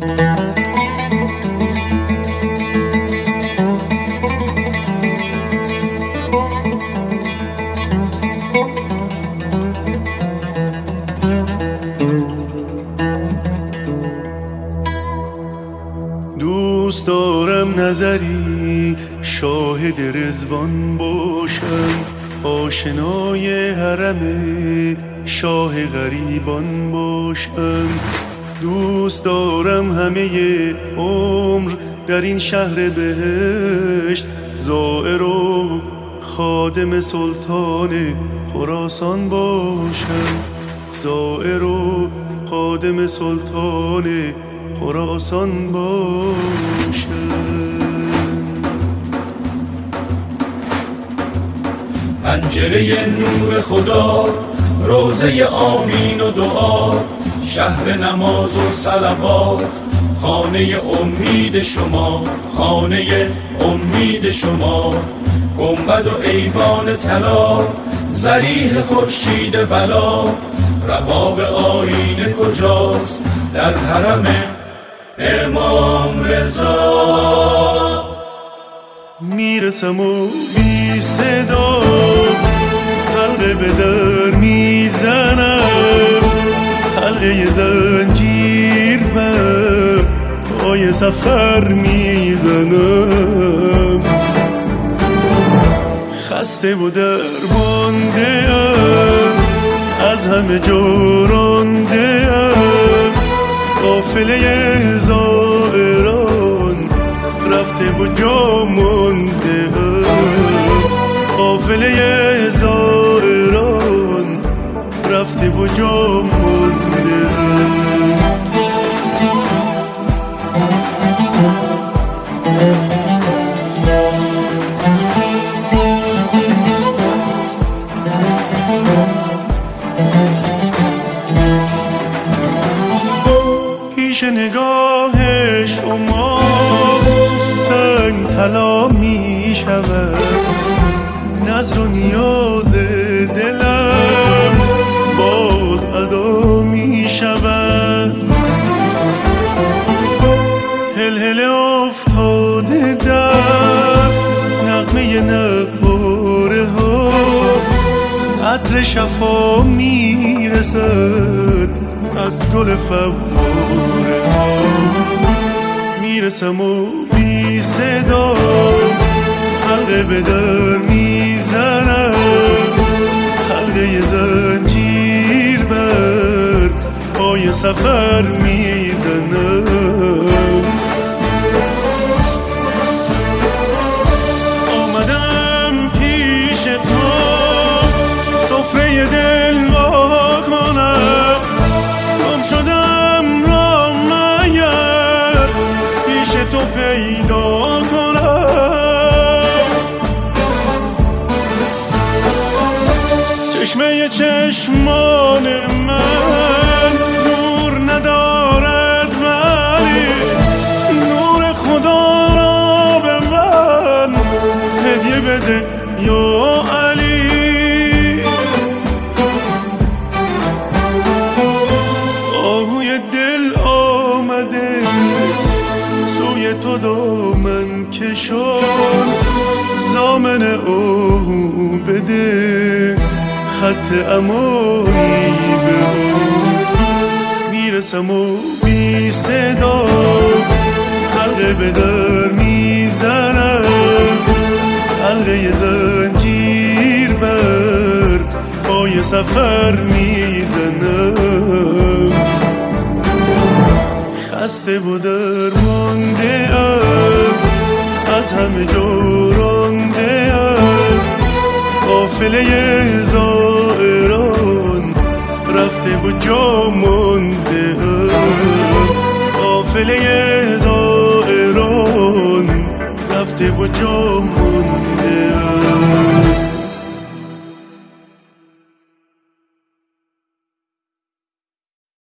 دوست دارم نظری شاهد رضوان باشم، آشنای حرم شاه غریبان باشم. دوست دارم همه عمر در این شهر بهشت زائر و خادم سلطان خراسان باشم، زائر و خادم سلطان خراسان باشم. پنجره نور خدا، روزه آمین و دعا، شهر نماز و صلوات، خانه امید شما، خانه امید شما. گنبد و ایوان طلا، ضریح خورشید ولا، رواق آینه کجاست در حرم امام رضا. میرسم و بی صدا حلقه به در میزنم، حلقه زنجیر بر پای سفر میزنم. خسته و درمانده ام، از همه جا رانده ام، قافله زائران رفته و جا مانده ام، قافله زائران رفته و جا مانده ام. پیش نگاه شما سنگ طلا می شود، نظر و نیاز دلم باز ادا می شود. هلهله افتاده در نغمه نقاره ها، عطر شفا می رسد از گل فواره ها. میرسم و بی صدا حلقه به در میزنم، حلقه زنجیر بر پای سفر میزنم. آمدم پیش تو سفره دل وا کنم، گم شدم را مگر پیش تو پیدا کنم. چشمه چشمان من نور ندارد، ولی نور خدا را به من هدیه بده یا علی. آهوی دل آمده سوی تو دامن کشان، زامن آهو بده خط امانی به آن. میرسم و بی صدا حلقه به در میزنم، حلقه زنجیر بر پای سفر میزنم. خسته و درمانده ام، از همه جا رانده ام، قافله زائران رفته و جا مانده ام، قافله زائران رفته و جا